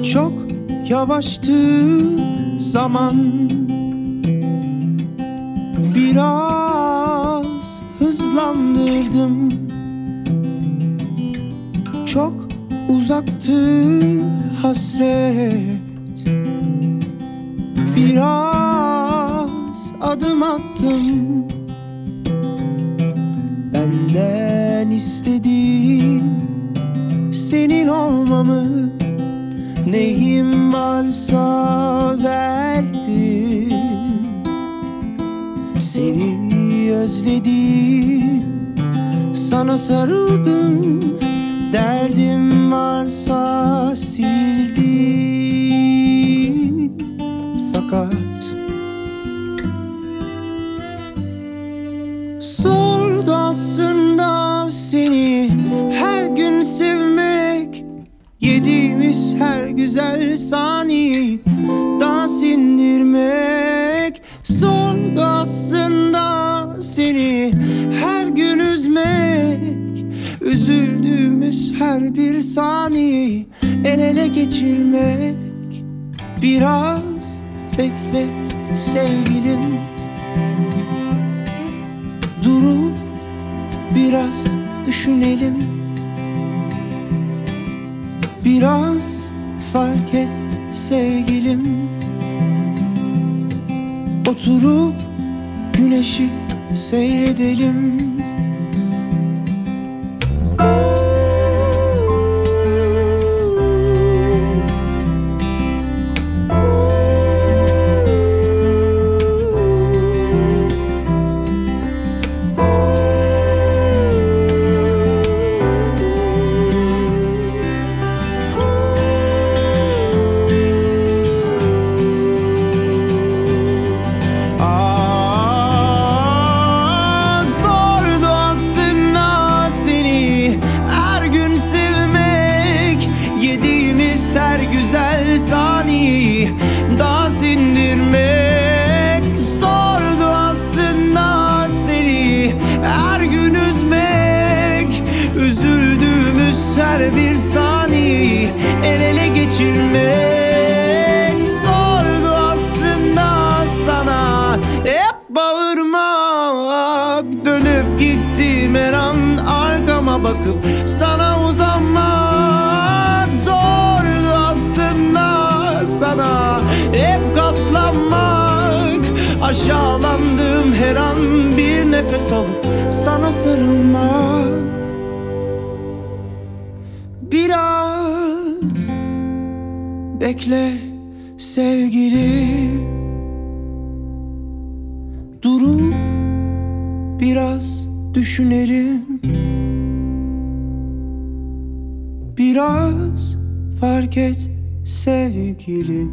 Çok yavaştı zaman, biraz hızlandırdım. Çok uzaktı hasret, biraz adım attım. Benden istediğin senin olmamı, neyim varsa verdim. Seni özledim, sana sarıldım. Derdim varsa sildim. Fakat zordu aslında seni her gün sevmek. Yediğimiz her güzel saniyeyi daha sindirmek. Zordu aslında seni her gün üzmek. Üzüldüğümüz her bir saniyeyi el ele geçirmek. Biraz bekle sevgilim, durup biraz düşünelim. Biraz fark et sevgilim, oturup güneşi seyredelim. Saniyeyi daha sindirmek. Zordu aslında seni her gün üzmek. Üzüldüğümüz her bir saniyeyi el ele geçirmek. Zordu aslında sana hep bağırmak. Dönüp gittim her an arkama bakıp sana uzanmak. Sana hep katlanmak, aşağılandım her an bir nefes alıp sana sarılmak. Biraz bekle sevgilim, durup biraz düşünelim. Biraz fark et sevgilim,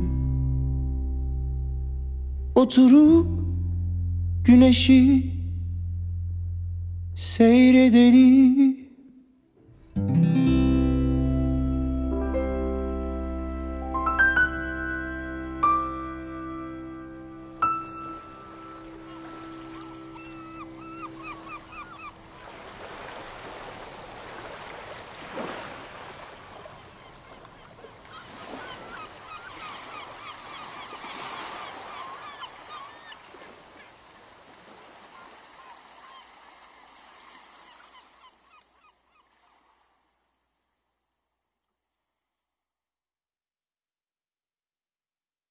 oturup güneşi seyredelim.